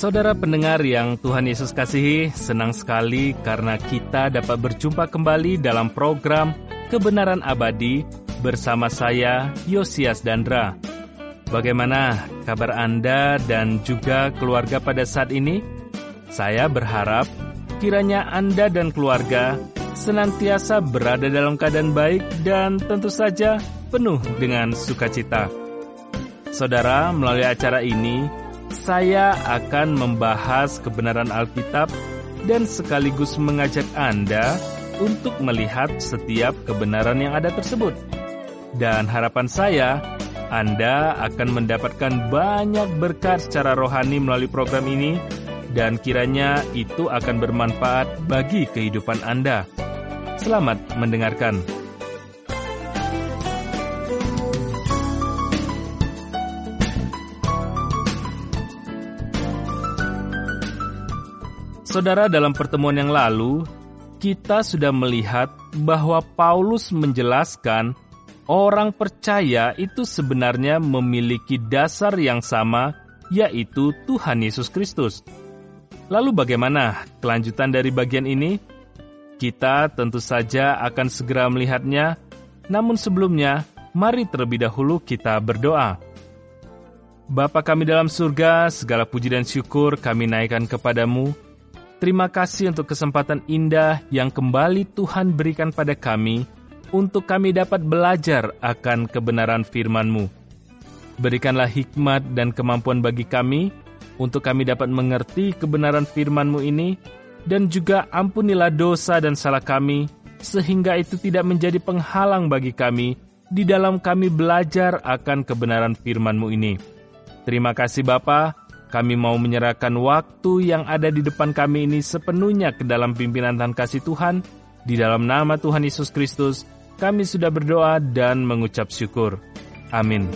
Saudara pendengar yang Tuhan Yesus kasihi, senang sekali karena kita dapat berjumpa kembali dalam program Kebenaran Abadi bersama saya, Yosias Dandra. Bagaimana kabar Anda dan juga keluarga pada saat ini? Saya berharap kiranya Anda dan keluarga senantiasa berada dalam keadaan baik dan tentu saja penuh dengan sukacita. Saudara, melalui acara ini, saya akan membahas kebenaran Alkitab dan sekaligus mengajak Anda untuk melihat setiap kebenaran yang ada tersebut. Dan harapan saya, Anda akan mendapatkan banyak berkat secara rohani melalui program ini, dan kiranya itu akan bermanfaat bagi kehidupan Anda. Selamat mendengarkan. Saudara, dalam pertemuan yang lalu, kita sudah melihat bahwa Paulus menjelaskan orang percaya itu sebenarnya memiliki dasar yang sama, yaitu Tuhan Yesus Kristus. Lalu bagaimana kelanjutan dari bagian ini? Kita tentu saja akan segera melihatnya, namun sebelumnya, mari terlebih dahulu kita berdoa. Bapa kami dalam surga, segala puji dan syukur kami naikkan kepadamu. Terima kasih untuk kesempatan indah yang kembali Tuhan berikan pada kami untuk kami dapat belajar akan kebenaran firman-Mu. Berikanlah hikmat dan kemampuan bagi kami untuk kami dapat mengerti kebenaran firman-Mu ini, dan juga ampunilah dosa dan salah kami sehingga itu tidak menjadi penghalang bagi kami di dalam kami belajar akan kebenaran firman-Mu ini. Terima kasih Bapa. Kami mau menyerahkan waktu yang ada di depan kami ini sepenuhnya ke dalam pimpinan dan kasih Tuhan. Di dalam nama Tuhan Yesus Kristus, kami sudah berdoa dan mengucap syukur. Amin.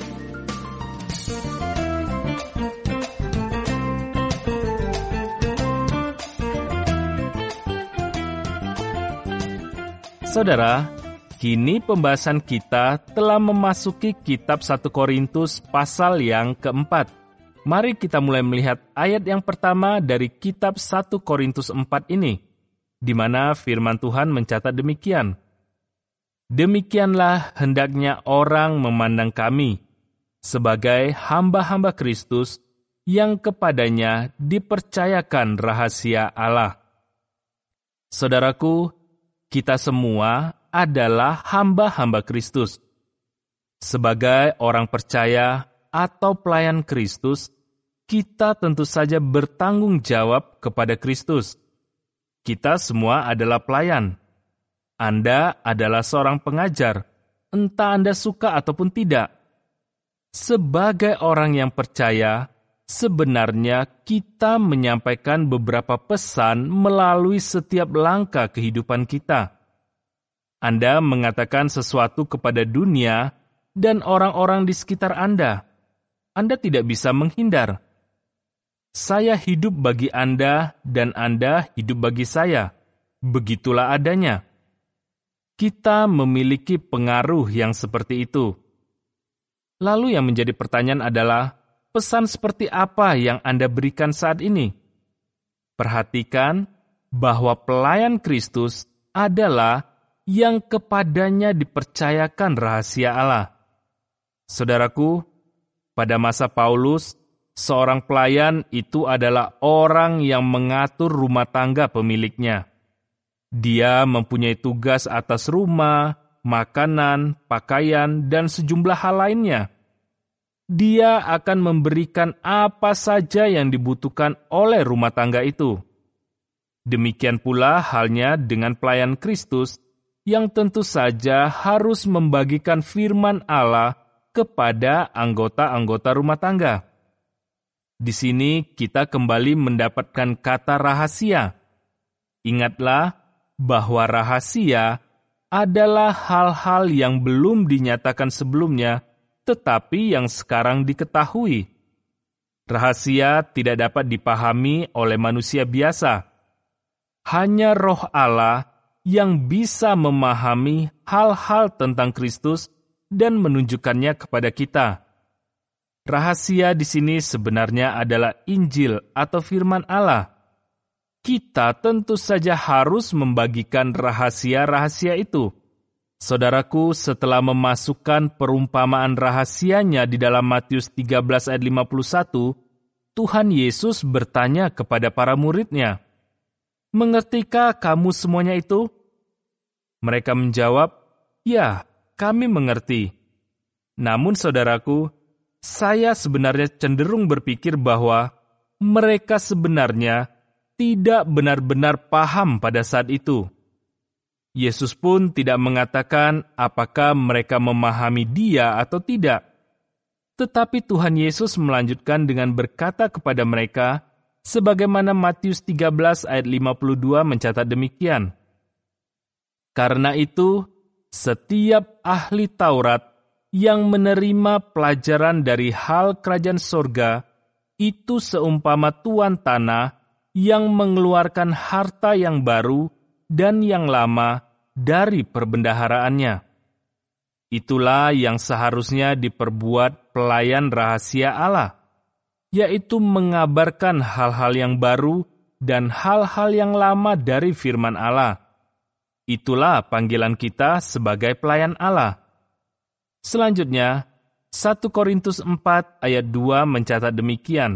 Saudara, kini pembahasan kita telah memasuki kitab 1 Korintus pasal yang keempat. Mari kita mulai melihat ayat yang pertama dari kitab 1 Korintus 4 ini, di mana firman Tuhan mencatat demikian. Demikianlah hendaknya orang memandang kami sebagai hamba-hamba Kristus yang kepadanya dipercayakan rahasia Allah. Saudaraku, kita semua adalah hamba-hamba Kristus. Sebagai orang percaya atau pelayan Kristus, kita tentu saja bertanggung jawab kepada Kristus. Kita semua adalah pelayan. Anda adalah seorang pengajar, entah Anda suka ataupun tidak. Sebagai orang yang percaya, sebenarnya kita menyampaikan beberapa pesan melalui setiap langkah kehidupan kita. Anda mengatakan sesuatu kepada dunia dan orang-orang di sekitar Anda. Anda tidak bisa menghindar. Saya hidup bagi Anda dan Anda hidup bagi saya. Begitulah adanya. Kita memiliki pengaruh yang seperti itu. Lalu yang menjadi pertanyaan adalah, pesan seperti apa yang Anda berikan saat ini? Perhatikan bahwa pelayan Kristus adalah yang kepadanya dipercayakan rahasia Allah. Saudaraku, pada masa Paulus, seorang pelayan itu adalah orang yang mengatur rumah tangga pemiliknya. Dia mempunyai tugas atas rumah, makanan, pakaian, dan sejumlah hal lainnya. Dia akan memberikan apa saja yang dibutuhkan oleh rumah tangga itu. Demikian pula halnya dengan pelayan Kristus, yang tentu saja harus membagikan firman Allah kepada anggota-anggota rumah tangga. Di sini kita kembali mendapatkan kata rahasia. Ingatlah bahwa rahasia adalah hal-hal yang belum dinyatakan sebelumnya, tetapi yang sekarang diketahui. Rahasia tidak dapat dipahami oleh manusia biasa. Hanya Roh Allah yang bisa memahami hal-hal tentang Kristus dan menunjukkannya kepada kita. Rahasia di sini sebenarnya adalah Injil atau firman Allah. Kita tentu saja harus membagikan rahasia-rahasia itu. Saudaraku, setelah memasukkan perumpamaan rahasianya di dalam Matius 13 ayat 51, Tuhan Yesus bertanya kepada para murid-Nya, "Mengertikah kamu semuanya itu?" Mereka menjawab, "Ya, kami mengerti." Namun saudaraku, saya sebenarnya cenderung berpikir bahwa mereka sebenarnya tidak benar-benar paham pada saat itu. Yesus pun tidak mengatakan apakah mereka memahami Dia atau tidak. Tetapi Tuhan Yesus melanjutkan dengan berkata kepada mereka, sebagaimana Matius 13 ayat 52 mencatat demikian. Karena itu, setiap ahli Taurat yang menerima pelajaran dari hal kerajaan sorga, itu seumpama tuan tanah yang mengeluarkan harta yang baru dan yang lama dari perbendaharaannya. Itulah yang seharusnya diperbuat pelayan rahasia Allah, yaitu mengabarkan hal-hal yang baru dan hal-hal yang lama dari firman Allah. Itulah panggilan kita sebagai pelayan Allah. Selanjutnya, 1 Korintus 4 ayat 2 mencatat demikian.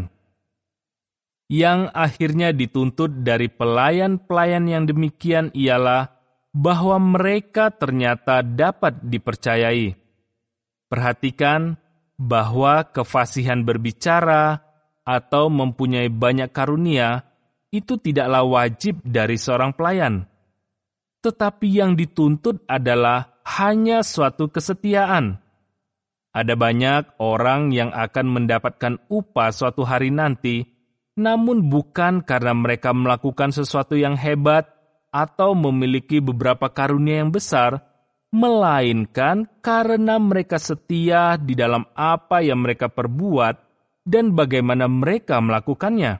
Yang akhirnya dituntut dari pelayan-pelayan yang demikian ialah bahwa mereka ternyata dapat dipercayai. Perhatikan bahwa kefasihan berbicara atau mempunyai banyak karunia itu tidaklah wajib dari seorang pelayan. Tetapi yang dituntut adalah hanya suatu kesetiaan. Ada banyak orang yang akan mendapatkan upah suatu hari nanti, namun bukan karena mereka melakukan sesuatu yang hebat atau memiliki beberapa karunia yang besar, melainkan karena mereka setia di dalam apa yang mereka perbuat dan bagaimana mereka melakukannya.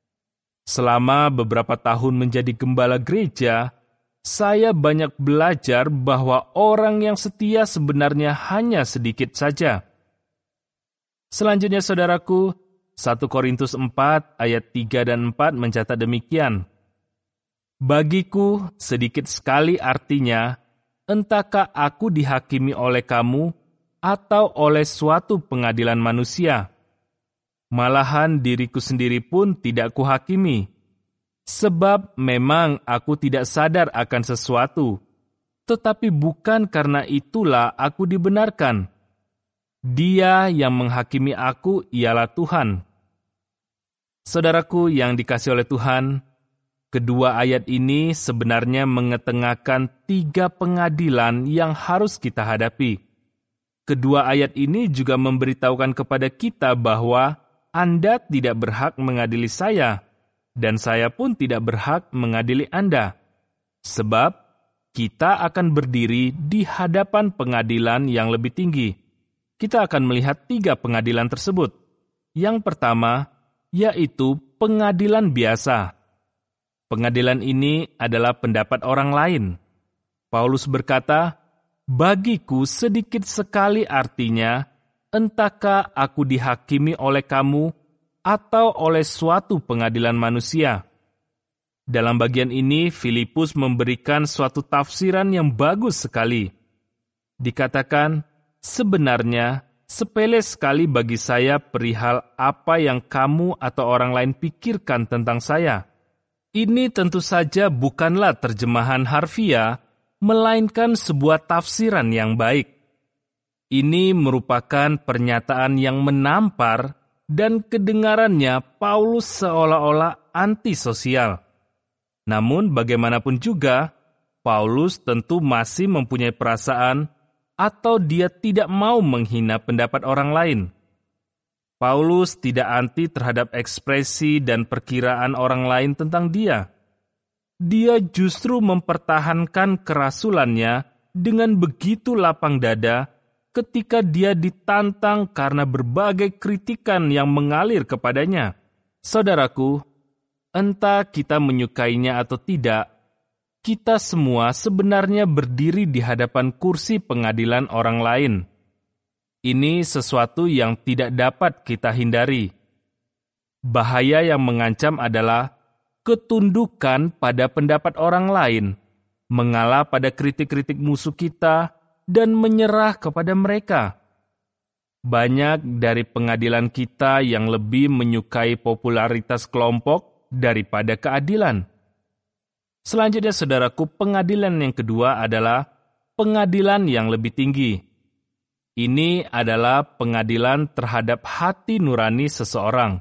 Selama beberapa tahun menjadi gembala gereja, saya banyak belajar bahwa orang yang setia sebenarnya hanya sedikit saja. Selanjutnya saudaraku, 1 Korintus 4 ayat 3 dan 4 mencatat demikian. Bagiku sedikit sekali artinya, entahkah aku dihakimi oleh kamu atau oleh suatu pengadilan manusia. Malahan diriku sendiri pun tidak kuhakimi. Sebab memang aku tidak sadar akan sesuatu, tetapi bukan karena itulah aku dibenarkan. Dia yang menghakimi aku ialah Tuhan. Saudaraku yang dikasihi oleh Tuhan, kedua ayat ini sebenarnya mengetengahkan 3 pengadilan yang harus kita hadapi. Kedua ayat ini juga memberitahukan kepada kita bahwa Anda tidak berhak mengadili saya, dan saya pun tidak berhak mengadili Anda. Sebab kita akan berdiri di hadapan pengadilan yang lebih tinggi. Kita akan melihat 3 pengadilan tersebut. Yang pertama, yaitu pengadilan biasa. Pengadilan ini adalah pendapat orang lain. Paulus berkata, "Bagiku sedikit sekali artinya, entahkah aku dihakimi oleh kamu atau oleh suatu pengadilan manusia." Dalam bagian ini, Filipus memberikan suatu tafsiran yang bagus sekali. Dikatakan, sebenarnya sepele sekali bagi saya perihal apa yang kamu atau orang lain pikirkan tentang saya. Ini tentu saja bukanlah terjemahan harfiah, melainkan sebuah tafsiran yang baik. Ini merupakan pernyataan yang menampar dan kedengarannya Paulus seolah-olah antisosial. Namun bagaimanapun juga, Paulus tentu masih mempunyai perasaan atau dia tidak mau menghina pendapat orang lain. Paulus tidak anti terhadap ekspresi dan perkiraan orang lain tentang dia. Dia justru mempertahankan kerasulannya dengan begitu lapang dada ketika dia ditantang karena berbagai kritikan yang mengalir kepadanya. Saudaraku, entah kita menyukainya atau tidak, kita semua sebenarnya berdiri di hadapan kursi pengadilan orang lain. ini sesuatu yang tidak dapat kita hindari. Bahaya yang mengancam adalah ketundukan pada pendapat orang lain, mengalah pada kritik-kritik musuh kita, dan menyerah kepada mereka. Banyak dari pengadilan kita yang lebih menyukai popularitas kelompok daripada keadilan. Selanjutnya, saudaraku, pengadilan yang kedua adalah pengadilan yang lebih tinggi. Ini adalah pengadilan terhadap hati nurani seseorang.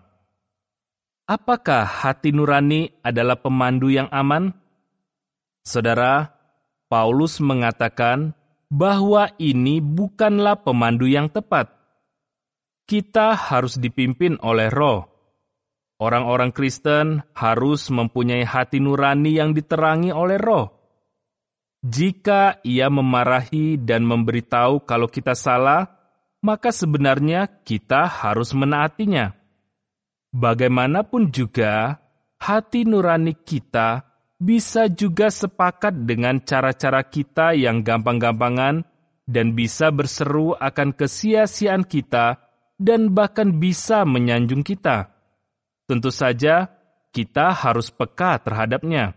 Apakah hati nurani adalah pemandu yang aman? Saudara, Paulus mengatakan bahwa ini bukanlah pemandu yang tepat. Kita harus dipimpin oleh Roh. Orang-orang Kristen harus mempunyai hati nurani yang diterangi oleh Roh. Jika ia memarahi dan memberitahu kalau kita salah, maka sebenarnya kita harus menaatinya. Bagaimanapun juga, hati nurani kita bisa juga sepakat dengan cara-cara kita yang gampang-gampangan dan bisa berseru akan kesia-siaan kita dan bahkan bisa menyanjung kita. Tentu saja, kita harus peka terhadapnya.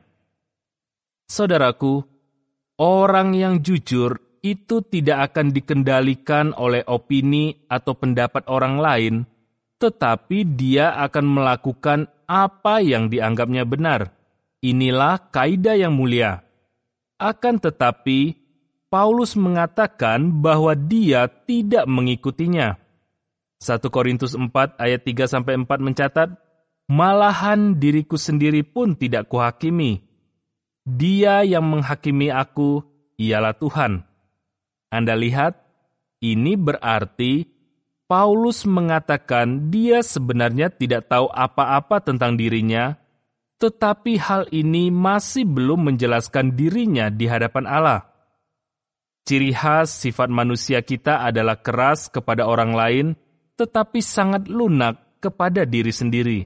Saudaraku, orang yang jujur itu tidak akan dikendalikan oleh opini atau pendapat orang lain, tetapi dia akan melakukan apa yang dianggapnya benar. Inilah kaidah yang mulia. Akan tetapi, Paulus mengatakan bahwa dia tidak mengikutinya. 1 Korintus 4 ayat 3-4 mencatat, "Malahan diriku sendiri pun tidak kuhakimi. Dia yang menghakimi aku, ialah Tuhan." Anda lihat, ini berarti Paulus mengatakan dia sebenarnya tidak tahu apa-apa tentang dirinya, tetapi hal ini masih belum menjelaskan dirinya di hadapan Allah. Ciri khas sifat manusia kita adalah keras kepada orang lain, tetapi sangat lunak kepada diri sendiri.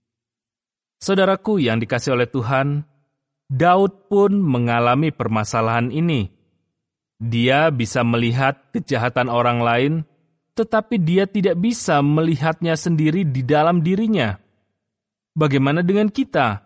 Saudaraku yang dikasihi oleh Tuhan, Daud pun mengalami permasalahan ini. Dia bisa melihat kejahatan orang lain, tetapi dia tidak bisa melihatnya sendiri di dalam dirinya. Bagaimana dengan kita?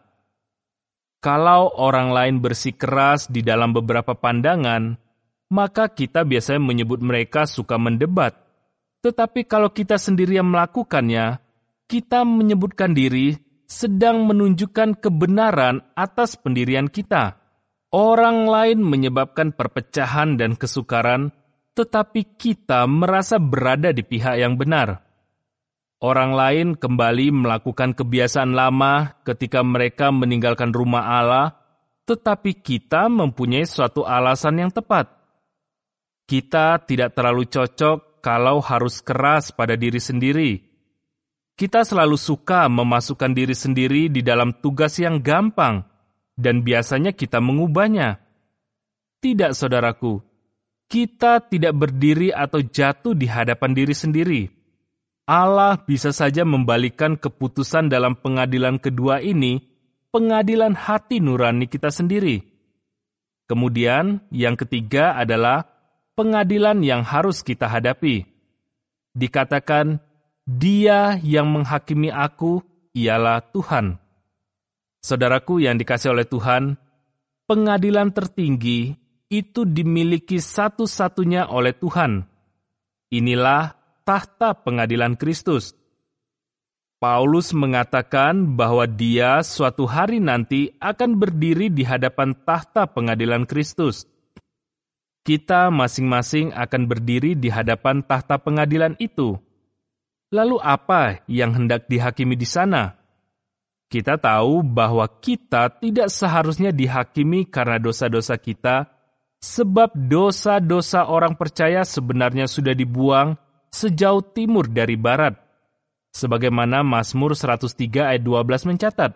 Kalau orang lain bersikeras di dalam beberapa pandangan, maka kita biasanya menyebut mereka suka mendebat. Tetapi kalau kita sendiri yang melakukannya, kita menyebutkan diri sedang menunjukkan kebenaran atas pendirian kita. Orang lain menyebabkan perpecahan dan kesukaran, tetapi kita merasa berada di pihak yang benar. Orang lain kembali melakukan kebiasaan lama ketika mereka meninggalkan rumah Allah, tetapi kita mempunyai suatu alasan yang tepat. Kita tidak terlalu cocok kalau harus keras pada diri sendiri. Kita selalu suka memasukkan diri sendiri di dalam tugas yang gampang, dan biasanya kita mengubahnya. Tidak, saudaraku, kita tidak berdiri atau jatuh di hadapan diri sendiri. Allah bisa saja membalikan keputusan dalam pengadilan kedua ini, pengadilan hati nurani kita sendiri. Kemudian, yang ketiga adalah pengadilan yang harus kita hadapi. Dikatakan, Dia yang menghakimi aku ialah Tuhan. Saudaraku yang dikasihi oleh Tuhan, pengadilan tertinggi itu dimiliki satu-satunya oleh Tuhan. Inilah tahta pengadilan Kristus. Paulus mengatakan bahwa dia suatu hari nanti akan berdiri di hadapan tahta pengadilan Kristus. Kita masing-masing akan berdiri di hadapan tahta pengadilan itu. Lalu apa yang hendak dihakimi di sana? Kita tahu bahwa kita tidak seharusnya dihakimi karena dosa-dosa kita, sebab dosa-dosa orang percaya sebenarnya sudah dibuang sejauh timur dari barat. Sebagaimana Mazmur 103 ayat 12 mencatat.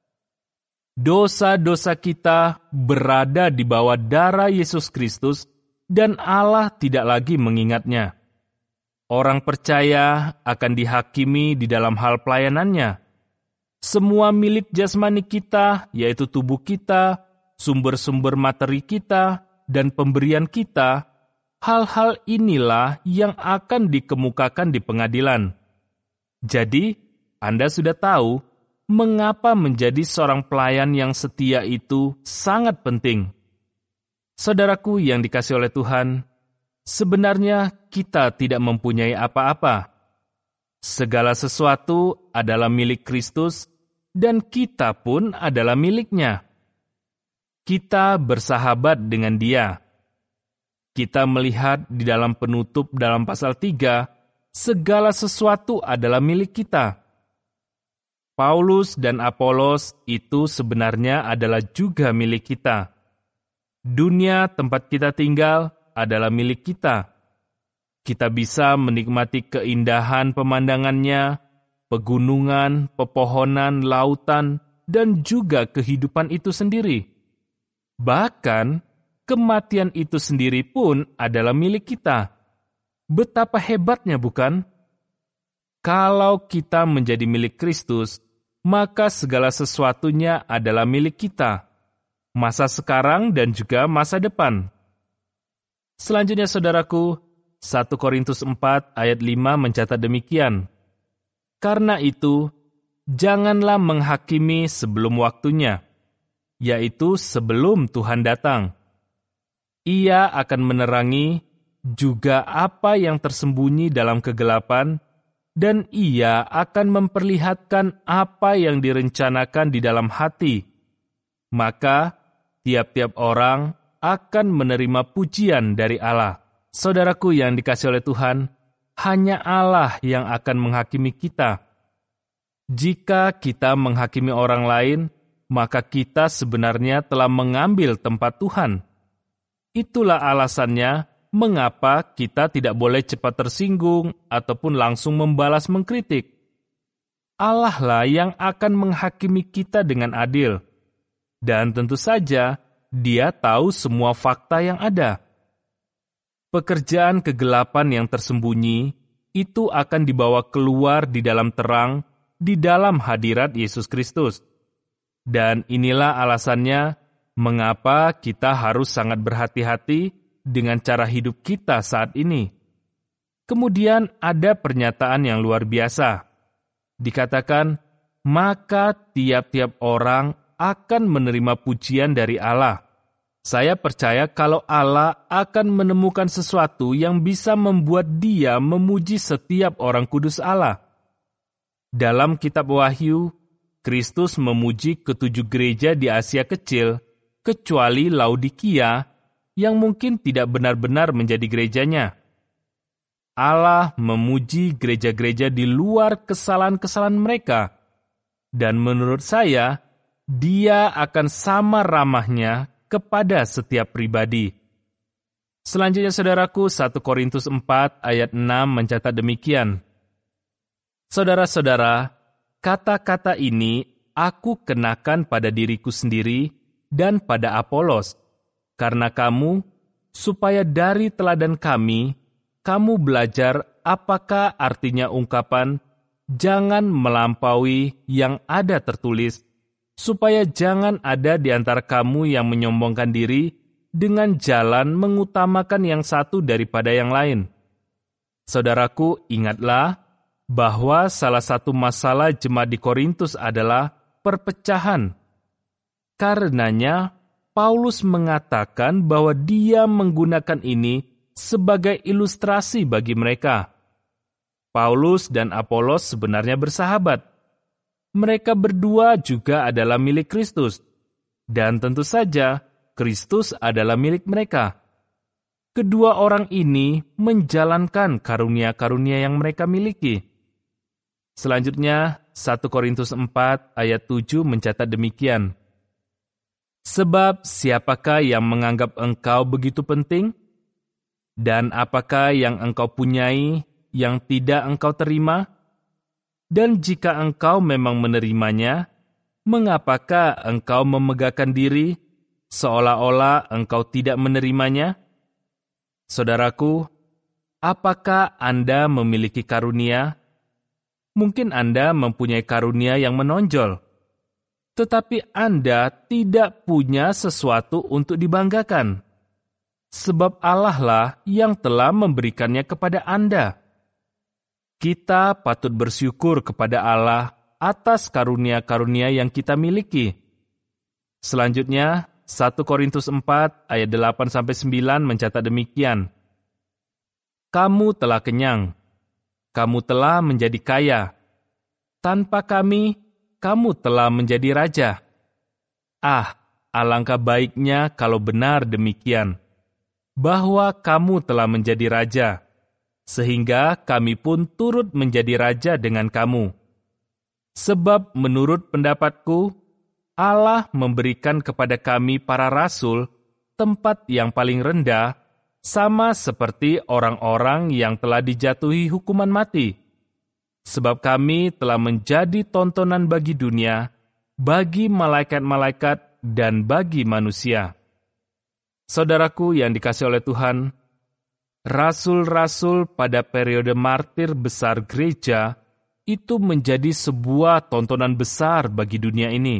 Dosa-dosa kita berada di bawah darah Yesus Kristus dan Allah tidak lagi mengingatnya. Orang percaya akan dihakimi di dalam hal pelayanannya. Semua milik jasmani kita, yaitu tubuh kita, sumber-sumber materi kita, dan pemberian kita, hal-hal inilah yang akan dikemukakan di pengadilan. Jadi, Anda sudah tahu mengapa menjadi seorang pelayan yang setia itu sangat penting. Saudaraku yang dikasihi oleh Tuhan, sebenarnya kita tidak mempunyai apa-apa. Segala sesuatu adalah milik Kristus dan kita pun adalah miliknya. Kita bersahabat dengan Dia. Kita melihat di dalam penutup dalam pasal 3, segala sesuatu adalah milik kita. Paulus dan Apolos itu sebenarnya adalah juga milik kita. Dunia tempat kita tinggal adalah milik kita. Kita bisa menikmati keindahan pemandangannya, pegunungan, pepohonan, lautan, dan juga kehidupan itu sendiri. Bahkan, kematian itu sendiri pun adalah milik kita. Betapa hebatnya, bukan? Kalau kita menjadi milik Kristus, maka segala sesuatunya adalah milik kita. Masa sekarang dan juga masa depan. Selanjutnya, saudaraku, 1 Korintus 4 ayat 5 mencatat demikian. Karena itu, janganlah menghakimi sebelum waktunya, yaitu sebelum Tuhan datang. Ia akan menerangi juga apa yang tersembunyi dalam kegelapan, dan ia akan memperlihatkan apa yang direncanakan di dalam hati. Maka, tiap-tiap orang akan menerima pujian dari Allah. Saudaraku yang dikasihi oleh Tuhan, hanya Allah yang akan menghakimi kita. Jika kita menghakimi orang lain, maka kita sebenarnya telah mengambil tempat Tuhan. Itulah alasannya mengapa kita tidak boleh cepat tersinggung ataupun langsung membalas mengkritik. Allah lah yang akan menghakimi kita dengan adil. Dan tentu saja, Dia tahu semua fakta yang ada. Pekerjaan kegelapan yang tersembunyi itu akan dibawa keluar di dalam terang, di dalam hadirat Yesus Kristus. Dan inilah alasannya mengapa kita harus sangat berhati-hati dengan cara hidup kita saat ini. Kemudian ada pernyataan yang luar biasa. Dikatakan, maka tiap-tiap orang akan menerima pujian dari Allah. Saya percaya kalau Allah akan menemukan sesuatu yang bisa membuat Dia memuji setiap orang kudus Allah. Dalam kitab Wahyu, Kristus memuji ketujuh gereja di Asia Kecil, kecuali Laodikia, yang mungkin tidak benar-benar menjadi gerejanya. Allah memuji gereja-gereja di luar kesalahan-kesalahan mereka. Dan menurut saya, Dia akan sama ramahnya kepada setiap pribadi. Selanjutnya, saudaraku, 1 Korintus 4 ayat 6 mencatat demikian. Saudara-saudara, kata-kata ini aku kenakan pada diriku sendiri dan pada Apolos, karena kamu, supaya dari teladan kami, kamu belajar apakah artinya ungkapan, jangan melampaui yang ada tertulis, supaya jangan ada di antara kamu yang menyombongkan diri dengan jalan mengutamakan yang satu daripada yang lain. Saudaraku, ingatlah bahwa salah satu masalah jemaat di Korintus adalah perpecahan. Karenanya, Paulus mengatakan bahwa dia menggunakan ini sebagai ilustrasi bagi mereka. Paulus dan Apolos sebenarnya bersahabat. Mereka berdua juga adalah milik Kristus. Dan tentu saja, Kristus adalah milik mereka. Kedua orang ini menjalankan karunia-karunia yang mereka miliki. Selanjutnya, 1 Korintus 4 ayat 7 mencatat demikian. Sebab siapakah yang menganggap engkau begitu penting? Dan apakah yang engkau punyai yang tidak engkau terima? Dan jika engkau memang menerimanya, mengapakah engkau memegahkan diri seolah-olah engkau tidak menerimanya? Saudaraku, apakah Anda memiliki karunia? Mungkin Anda mempunyai karunia yang menonjol, tetapi Anda tidak punya sesuatu untuk dibanggakan. sebab Allah lah yang telah memberikannya kepada Anda. Kita patut bersyukur kepada Allah atas karunia-karunia yang kita miliki. Selanjutnya, 1 Korintus 4 ayat 8-9 mencatat demikian. Kamu telah kenyang, kamu telah menjadi kaya. Tanpa kami, kamu telah menjadi raja. Alangkah baiknya kalau benar demikian, bahwa kamu telah menjadi raja, sehingga kami pun turut menjadi raja dengan kamu. Sebab menurut pendapatku, Allah memberikan kepada kami para rasul tempat yang paling rendah, sama seperti orang-orang yang telah dijatuhi hukuman mati. Sebab kami telah menjadi tontonan bagi dunia, bagi malaikat-malaikat, dan bagi manusia. Saudaraku yang dikasihi oleh Tuhan, rasul-rasul pada periode martir besar gereja itu menjadi sebuah tontonan besar bagi dunia ini.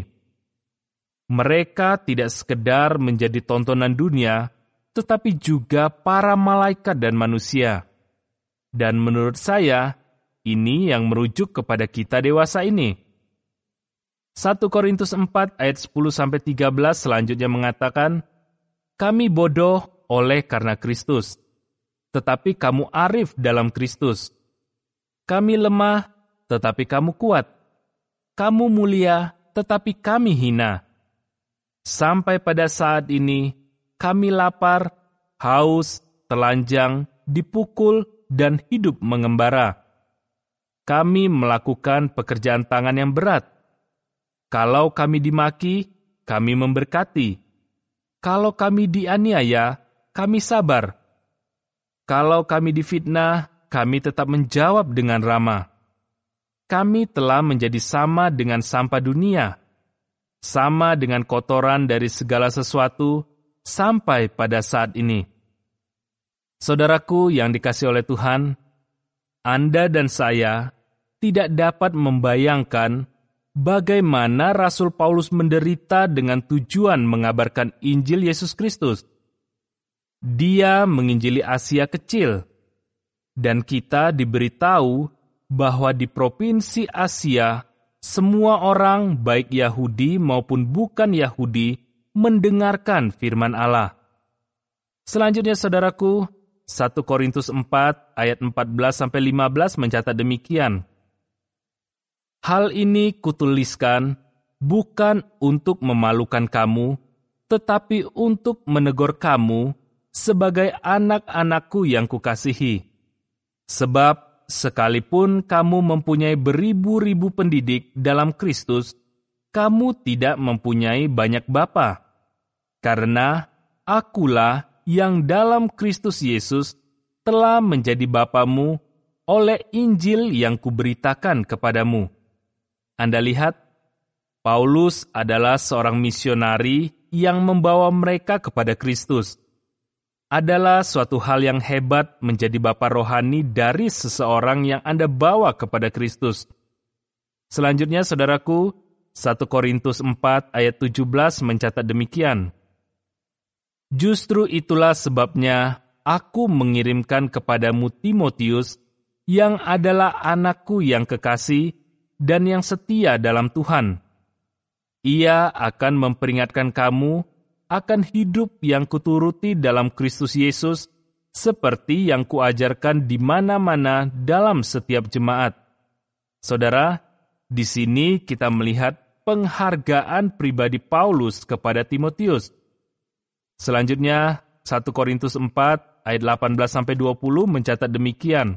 Mereka tidak sekedar menjadi tontonan dunia, tetapi juga para malaikat dan manusia. Dan menurut saya, ini yang merujuk kepada kita dewasa ini. 1 Korintus 4 ayat 10-13 selanjutnya mengatakan, kami bodoh oleh karena Kristus, tetapi kamu arif dalam Kristus. Kami lemah, tetapi kamu kuat. Kamu mulia, tetapi kami hina. Sampai pada saat ini, kami lapar, haus, telanjang, dipukul, dan hidup mengembara. Kami melakukan pekerjaan tangan yang berat. Kalau kami dimaki, kami memberkati. Kalau kami dianiaya, kami sabar. Kalau kami difitnah, kami tetap menjawab dengan ramah. Kami telah menjadi sama dengan sampah dunia, sama dengan kotoran dari segala sesuatu, sampai pada saat ini. Saudaraku yang dikasihi oleh Tuhan, Anda dan saya tidak dapat membayangkan bagaimana Rasul Paulus menderita dengan tujuan mengabarkan Injil Yesus Kristus. Dia menginjili Asia kecil, dan kita diberitahu bahwa di provinsi Asia, semua orang baik Yahudi maupun bukan Yahudi mendengarkan firman Allah. Selanjutnya saudaraku, 1 Korintus 4 ayat 14-15 mencatat demikian. Hal ini kutuliskan bukan untuk memalukan kamu, tetapi untuk menegur kamu sebagai anak-anakku yang kukasihi. Sebab sekalipun kamu mempunyai beribu-ribu pendidik dalam Kristus, kamu tidak mempunyai banyak bapa. Karena akulah yang dalam Kristus Yesus telah menjadi bapamu oleh Injil yang kuberitakan kepadamu. Anda lihat, Paulus adalah seorang misionari yang membawa mereka kepada Kristus. Adalah suatu hal yang hebat menjadi bapa rohani dari seseorang yang Anda bawa kepada Kristus. Selanjutnya, saudaraku, 1 Korintus 4 ayat 17 mencatat demikian. Justru itulah sebabnya aku mengirimkan kepadamu Timotius, yang adalah anakku yang kekasih dan yang setia dalam Tuhan. Ia akan memperingatkan kamu akan hidup yang kuturuti dalam Kristus Yesus, seperti yang kuajarkan di mana-mana dalam setiap jemaat. Saudara, di sini kita melihat penghargaan pribadi Paulus kepada Timotius. Selanjutnya, 1 Korintus 4 ayat 18-20 mencatat demikian.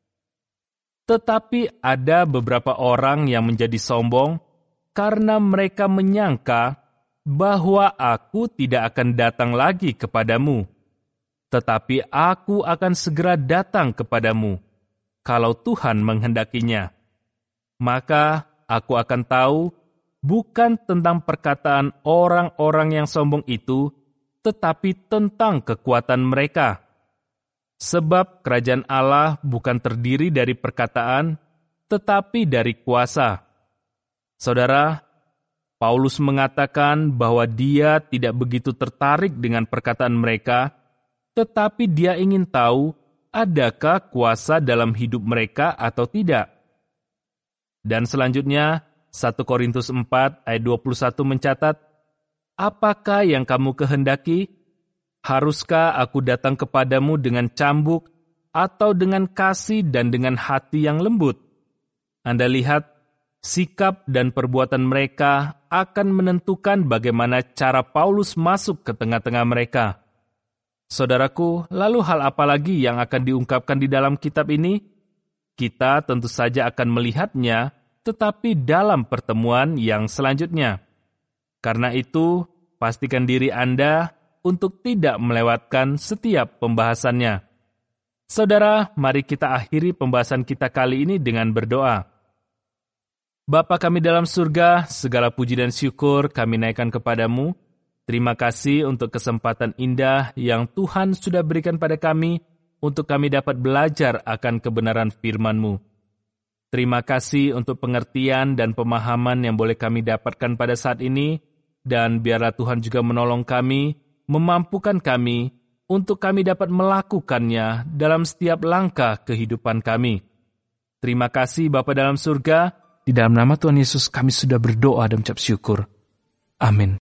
Tetapi ada beberapa orang yang menjadi sombong karena mereka menyangka bahwa aku tidak akan datang lagi kepadamu. Tetapi aku akan segera datang kepadamu, kalau Tuhan menghendakinya. Maka aku akan tahu bukan tentang perkataan orang-orang yang sombong itu, tetapi tentang kekuatan mereka. Sebab kerajaan Allah bukan terdiri dari perkataan, tetapi dari kuasa. Saudara, Paulus mengatakan bahwa dia tidak begitu tertarik dengan perkataan mereka, tetapi dia ingin tahu adakah kuasa dalam hidup mereka atau tidak. Dan selanjutnya, 1 Korintus 4 ayat 21 mencatat, "Apakah yang kamu kehendaki? Haruskah aku datang kepadamu dengan cambuk atau dengan kasih dan dengan hati yang lembut?" Anda lihat, sikap dan perbuatan mereka akan menentukan bagaimana cara Paulus masuk ke tengah-tengah mereka. Saudaraku, lalu hal apa lagi yang akan diungkapkan di dalam kitab ini? Kita tentu saja akan melihatnya, tetapi dalam pertemuan yang selanjutnya. Karena itu, pastikan diri Anda untuk tidak melewatkan setiap pembahasannya. Saudara, mari kita akhiri pembahasan kita kali ini dengan berdoa. Bapa kami dalam surga, segala puji dan syukur kami naikkan kepadamu. Terima kasih untuk kesempatan indah yang Tuhan sudah berikan pada kami untuk kami dapat belajar akan kebenaran firman-Mu. Terima kasih untuk pengertian dan pemahaman yang boleh kami dapatkan pada saat ini, dan biarlah Tuhan juga menolong kami, memampukan kami, untuk kami dapat melakukannya dalam setiap langkah kehidupan kami. Terima kasih Bapa dalam surga. Di dalam nama Tuhan Yesus kami sudah berdoa dan mengucap syukur. Amin.